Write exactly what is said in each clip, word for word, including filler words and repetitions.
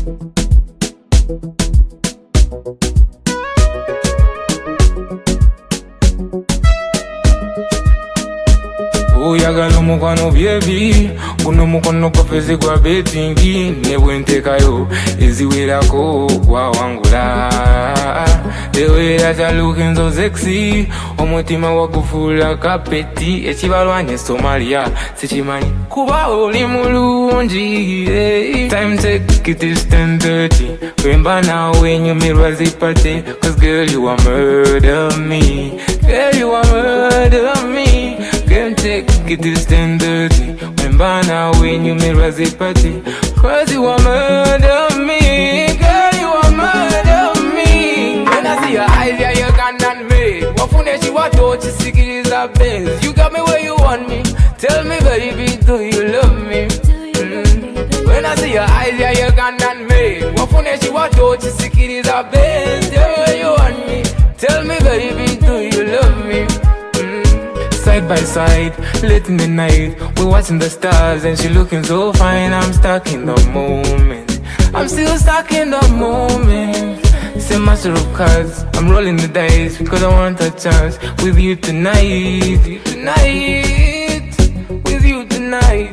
Uyagala omukwano byebi guno mukono kofeze gwa betingi nebwentekayo eziwerako gwawangula ewera ta looking so sexy omutima wagufuula kapeti ekibalwanya Somalia sikimanyi kuba oli mulungi hey. Time check it is ten thirty wemba nawe nyumirwa zipate cause girl you a murder me girl you a murder me girl check it is ten thirty wemba nawe nyumirwa zipate cause you a murder me girl you a murder me. When I see your eyes yeah you can't me wafune chiwato chisikiliza benz you got me where you want me tell me baby do you love me mm. When I see your eyes yeah you can't me wafune chiwato chisikiliza benz tell me where you want me tell me baby do you love me mm. Side by side late in the night we're watching the stars and she looking so fine I'm stuck in the moment I'm still stuck in the moment. It's a master of cards. I'm rolling the dice because I want a chance with you tonight. You tonight. With you tonight.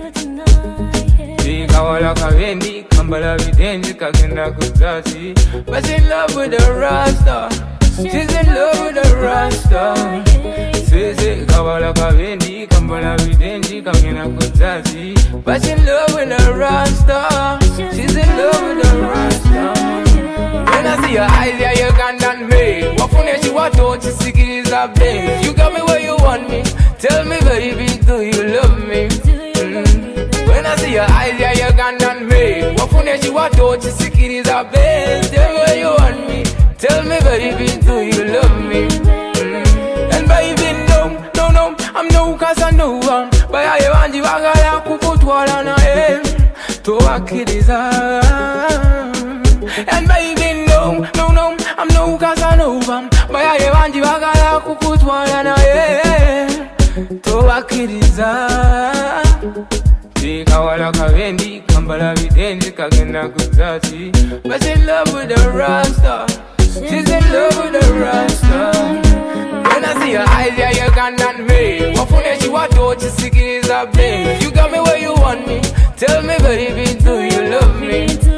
Kawala kavendi, kambala videndi, kagenda kuzati. But she's in love with the Rasta. She's in love with the Rasta. Say say kawala kavendi, kambala videndi, kagenda kuzati. But she's in love with the Rasta. She's in love with the Rasta. When I see your eyes, yeah, you can't me. Wafune chiwato chisikiliza benz you got me where you want me. Tell me baby, do you love me? Mm. When I see your eyes, yeah, you can't me. Wafune chiwato chisikiliza benz tell me where you want me. Tell me baby, do you love me? Mm. And baby, no, no, no, I'm no Casanova. Baya yewanji bagala kukutwala na em towakiriza. And baby, no, no, no, I'm no Casanova. Baya yewanji bagala kukutwala na em towakiriza. Kawala kavendi, kambala videndi, kagenda kuzati. But she's in love with the Rasta. She's in love with the Rasta. When I see your eyes, yeah, you can't me. Wafune chiwato chisikiliza benz you got me where you want me. Tell me baby, do you love me?